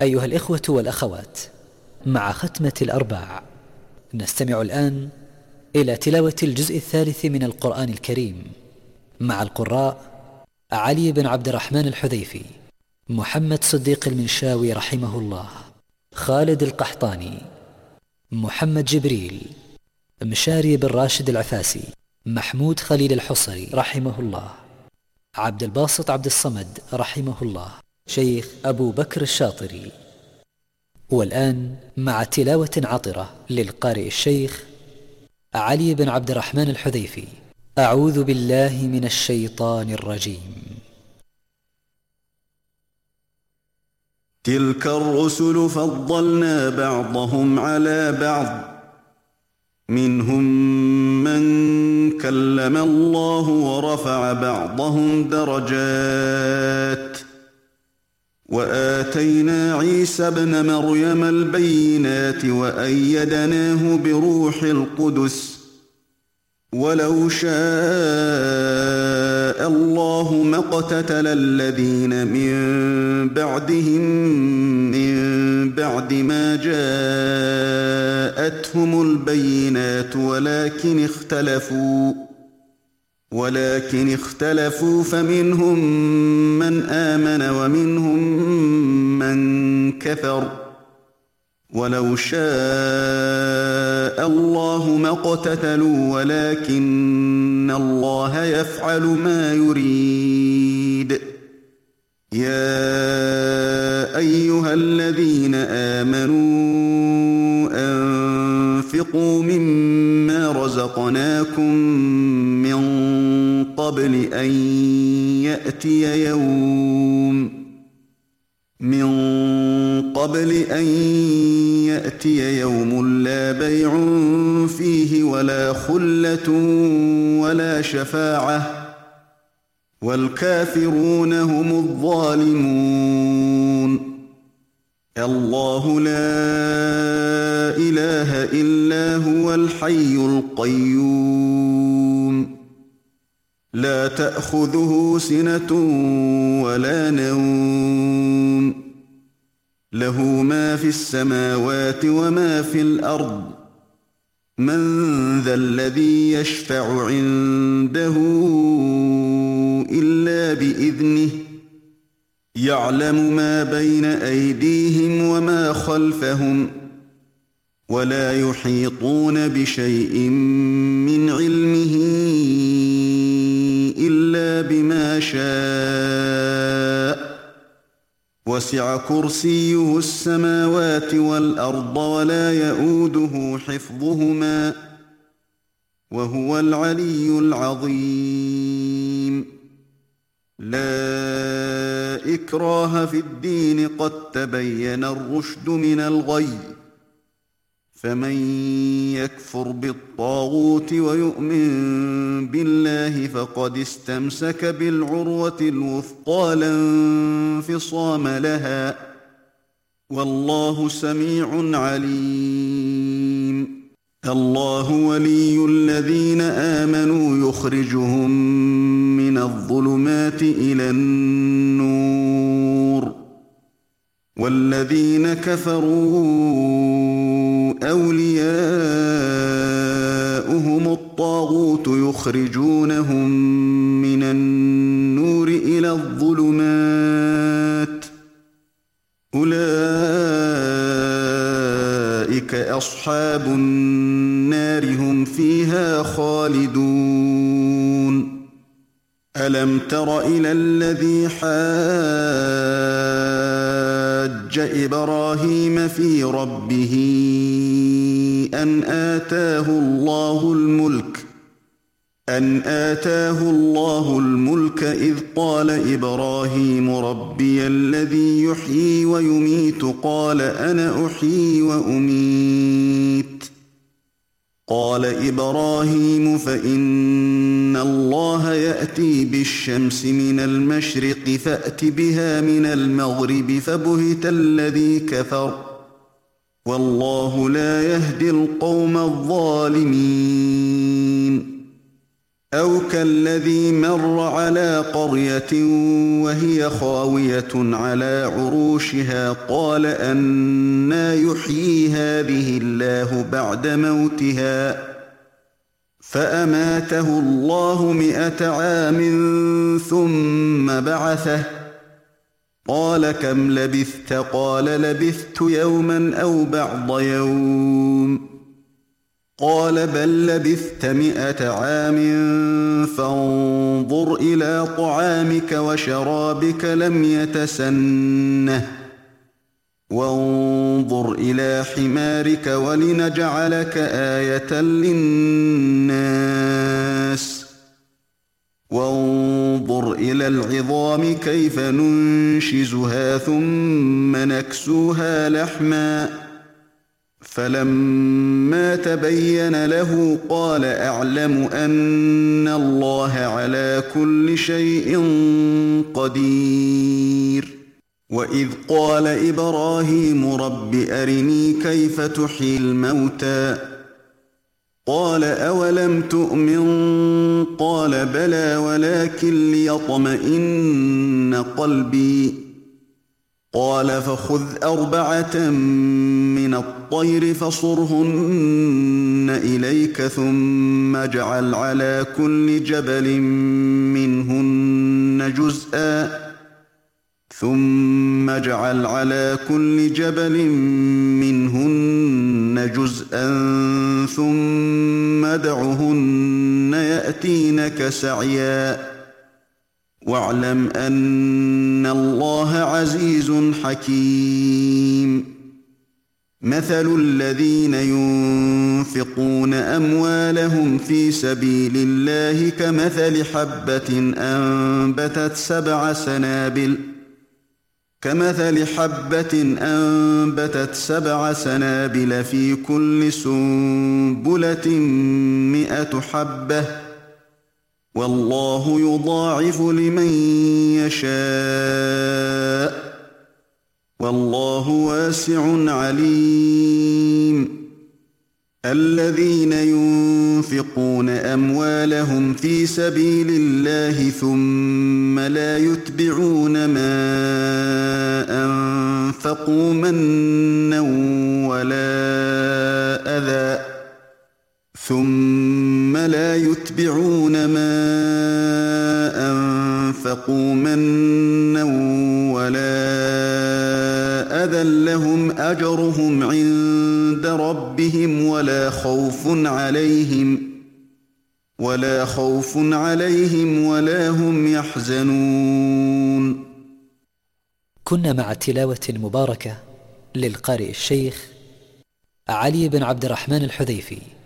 أيها الإخوة والأخوات، مع ختمة الأرباع نستمع الآن إلى تلاوة الجزء الثالث من القرآن الكريم مع القراء علي بن عبد الرحمن الحذيفي، محمد صديق المنشاوي رحمه الله، خالد القحطاني، محمد جبريل، مشاري بن راشد العفاسي، محمود خليل الحصري رحمه الله، عبد الباسط عبد الصمد رحمه الله، شيخ أبو بكر الشاطري. والآن مع تلاوة عطرة للقارئ الشيخ علي بن عبد الرحمن الحذيفي. أعوذ بالله من الشيطان الرجيم. تلك الرسل فضلنا بعضهم على بعض، منهم من كلم الله ورفع بعضهم درجات، وآتينا عيسى ابن مريم البينات وأيدناه بروح القدس، ولو شاء الله ما اقتتل الذين من بعدهم من بعد ما جاءتهم البينات ولكن اختلفوا فمنهم من آمن ومنهم من كفر، ولو شاء الله ما اقتتلوا ولكن الله يفعل ما يريد. يا أيها الذين آمنوا أنفقوا مما رزقناكم من قبل أن يأتي يوم لا بيع فيه ولا خلة ولا شفاعة، والكافرون هم الظالمون. الله لا إله إلا هو الحي القيوم، لا تأخذه سنة ولا نوم، له ما في السماوات وما في الأرض. من ذا الذي يشفع عنده إلا بإذنه، يعلم ما بين أيديهم وما خلفهم، ولا يحيطون بشيء من علمه إلا بما شاء، وسع كرسيه السماوات والأرض ولا يئوده حفظهما، وهو العلي العظيم. لا إكراه في الدين، قد تبين الرشد من الغي، فمن يكفر بالطاغوت ويؤمن بالله فقد استمسك بالعروة الوثقى لا انفصام لها، والله سميع عليم. الله ولي الذين آمنوا يخرجهم من الظلمات إلى النور، والذين كفروا أولياؤهم الطاغوت يخرجونهم من النور إلى الظلمات، أولئك أصحاب النار هم فيها خالدون. ألم تر إلى الذي حاج إبراهيم في ربه أن آتاه الله الملك إذ قال إبراهيم ربي الذي يحيي ويميت، قال أنا أحيي وأميت. قال إبراهيم فإن الله يأتي بالشمس من المشرق فأت بها من المغرب، فبهت الذي كفر، والله لا يهدي القوم الظالمين. أو كالذي مر على قرية وهي خاوية على عروشها قال أنى يحيي هذه الله بعد موتها فأماته الله 100 عام ثم بعثه قال كم لبثت قال لبثت يوما أو بعض يوم قال بل لبثت 100 عام فانظر إلى طعامك وشرابك لم يتسنه وانظر إلى حمارك ولنجعلك آية للناس وانظر إلى العظام كيف ننشزها ثم نكسوها لحما فلما تبين له قال أعلم أن الله على كل شيء قدير وإذ قال إبراهيم رب أرني كيف تحيي الموتى قال أولم تؤمن قال بلى ولكن ليطمئن قلبي قال فخذ 4 من الطير فصرهن إليك ثم اجعل على كل جبل منهن جزءا ثم ادعهن يأتينك سعيا واعلم أن الله عزيز حكيم مثل الذين ينفقون أموالهم في سبيل الله كمثل حبة أنبتت 7 سنابل في كل سنبلة 100 حبة والله يضاعف لمن يشاء والله واسع عليم الذين ينفقون أموالهم في سبيل الله ثم لا يتبعون ما أنفقوا منا ولا أذى لهم أجرهم عند ربهم ولا خوف عليهم ولا هم يحزنون. كنا مع التلاوة المباركة للقارئ الشيخ علي بن عبد الرحمن الحذيفي.